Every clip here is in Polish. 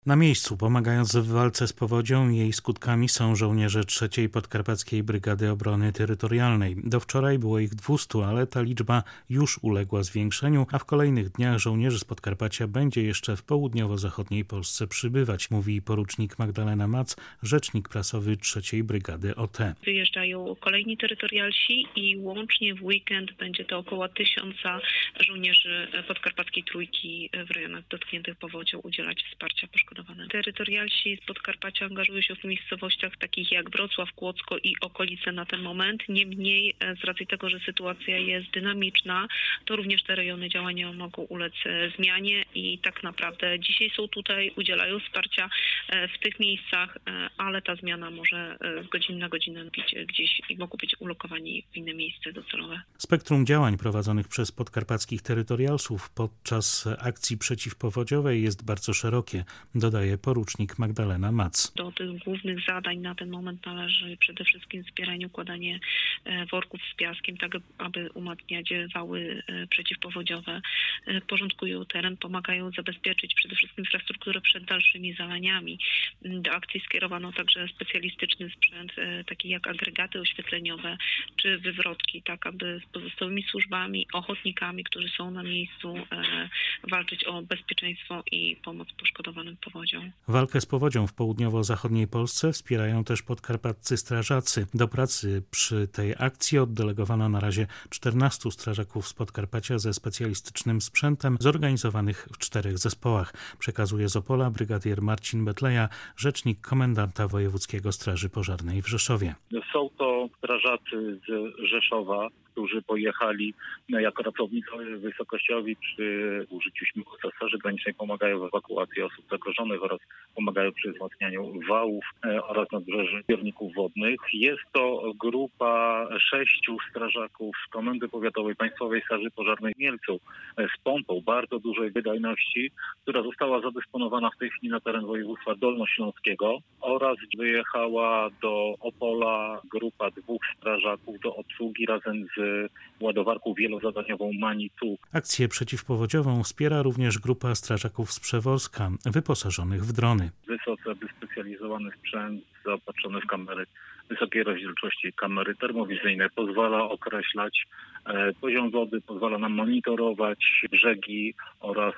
Na miejscu, pomagając w walce z powodzią i jej skutkami, są żołnierze 3. Podkarpackiej Brygady Obrony Terytorialnej. Do wczoraj było ich 200, ale ta liczba już uległa zwiększeniu, a w kolejnych dniach żołnierzy z Podkarpacia będzie jeszcze w południowo-zachodniej Polsce przybywać, mówi porucznik Magdalena Mac, rzecznik prasowy 3. Brygady OT. Wyjeżdżają kolejni terytorialsi i łącznie w weekend będzie to około 1000 żołnierzy Podkarpackiej Trójki w rejonach dotkniętych powodzią udzielać wsparcia poszkodowanym. Terytorialsi z Podkarpacia angażują się w miejscowościach takich jak Wrocław, Kłodzko i okolice na ten moment. Niemniej z racji tego, że sytuacja jest dynamiczna, to również te rejony działania mogą ulec zmianie i tak naprawdę dzisiaj są tutaj, udzielają wsparcia w tych miejscach, ale ta zmiana może z godziny na godzinę być gdzieś i mogą być ulokowani w inne miejsce docelowe. Spektrum działań prowadzonych przez podkarpackich terytorialsów podczas akcji przeciwpowodziowej jest bardzo szerokie, dodaje porucznik Magdalena Mac. Do tych głównych zadań na ten moment należy przede wszystkim wspieranie, układanie worków z piaskiem, tak aby umacniać wały przeciwpowodziowe, porządkują teren, pomagają zabezpieczyć przede wszystkim infrastrukturę przed dalszymi zalaniami. Do akcji skierowano także specjalistyczny sprzęt, taki jak agregaty oświetleniowe czy wywrotki, tak aby z pozostałymi służbami, ochotnikami, którzy są na miejscu, walczyć o bezpieczeństwo i pomoc poszkodowanym powodzią. Walkę z powodzią w południowo-zachodniej Polsce wspierają też podkarpaccy strażacy. Do pracy przy tej akcji oddelegowano na razie 14 strażaków z Podkarpacia ze specjalistycznym sprzętem zorganizowanych w 4 zespołach. Przekazuje z Opola brygadier Marcin Betleja, rzecznik komendanta wojewódzkiego Straży Pożarnej w Rzeszowie. Są to strażacy z Rzeszowa, którzy pojechali jako ratownicy wysokościowi przy użyciu śmigłowca Straży Granicznej, pomagają w ewakuacji osób zagrożonych oraz pomagają przy wzmacnianiu wałów oraz nadbrzeży zbiorników wodnych. Jest to grupa 6 strażaków z Komendy Powiatowej Państwowej Straży Pożarnej w Mielcu z pompą bardzo dużej wydajności, która została zadysponowana w tej chwili na teren województwa dolnośląskiego, oraz wyjechała do Opola grupa 2 strażaków do obsługi razem z ładowarką wielozadaniową Manitou. Akcję przeciwpowodziową wspiera również grupa strażaków z Przeworska, wyposażonych w drony. Wysoce wyspecjalizowany sprzęt zaopatrzony w kamery wysokiej rozdzielczości, kamery termowizyjne, pozwala określać poziom wody, pozwala nam monitorować brzegi oraz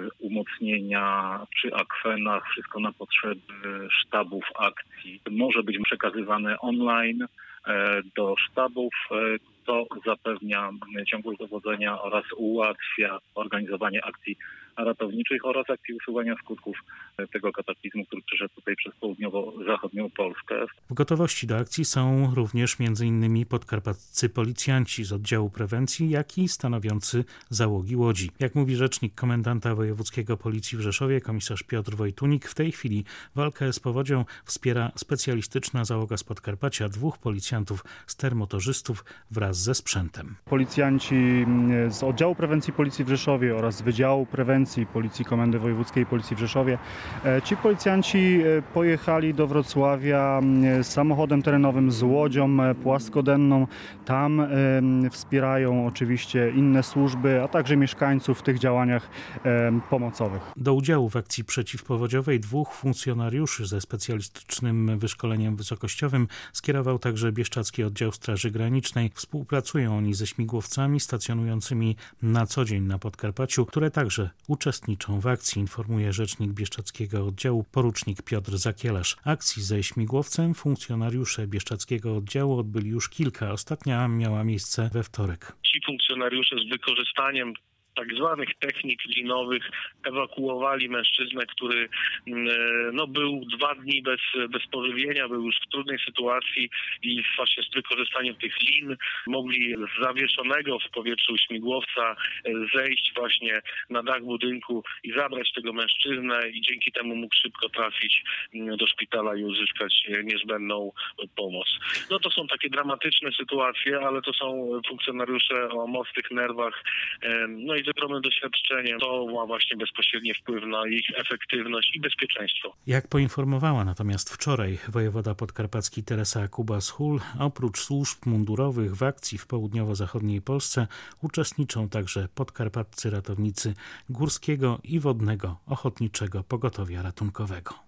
umocnienia przy akwenach, wszystko na potrzeby sztabów akcji. Może być przekazywane online do sztabów, to zapewnia ciągłość dowodzenia oraz ułatwia organizowanie akcji ratowniczych oraz akcji usuwania skutków tego kataklizmu, który przyszedł tutaj przez południowo-zachodnią Polskę. W gotowości do akcji są również m.in. podkarpaccy policjanci z oddziału prewencji, jak i stanowiący załogi łodzi. Jak mówi rzecznik komendanta wojewódzkiego Policji w Rzeszowie, komisarz Piotr Wojtunik, w tej chwili walkę z powodzią wspiera specjalistyczna załoga z Podkarpacia, 2 policjantów stermotorzystów wraz ze sprzętem. Policjanci z oddziału prewencji Policji w Rzeszowie oraz z Wydziału Prewencji Policji Komendy Wojewódzkiej Policji w Rzeszowie. Ci policjanci pojechali do Wrocławia samochodem terenowym z łodzią płaskodenną. Tam wspierają oczywiście inne służby, a także mieszkańców w tych działaniach pomocowych. Do udziału w akcji przeciwpowodziowej 2 funkcjonariuszy ze specjalistycznym wyszkoleniem wysokościowym skierował także Bieszczadzki Oddział Straży Granicznej. Współpracują oni ze śmigłowcami stacjonującymi na co dzień na Podkarpaciu, które także uczestniczą w akcji, informuje rzecznik Bieszczadzkiego Oddziału porucznik Piotr Zakielarz. Akcji ze śmigłowcem funkcjonariusze Bieszczadzkiego Oddziału odbyli już kilka. Ostatnia miała miejsce we wtorek. Ci funkcjonariusze z wykorzystaniem tak zwanych technik linowych ewakuowali mężczyznę, który był 2 dni bez pożywienia, był już w trudnej sytuacji i właśnie z wykorzystaniem tych lin mogli z zawieszonego w powietrzu śmigłowca zejść właśnie na dach budynku i zabrać tego mężczyznę i dzięki temu mógł szybko trafić do szpitala i uzyskać niezbędną pomoc. To są takie dramatyczne sytuacje, ale to są funkcjonariusze o mocnych nerwach, i z ogromnym doświadczeniem. To ma właśnie bezpośredni wpływ na ich efektywność i bezpieczeństwo. Jak poinformowała natomiast wczoraj wojewoda podkarpacki Teresa Kubas-Hul, oprócz służb mundurowych w akcji w południowo-zachodniej Polsce uczestniczą także podkarpaccy ratownicy Górskiego i Wodnego Ochotniczego Pogotowia Ratunkowego.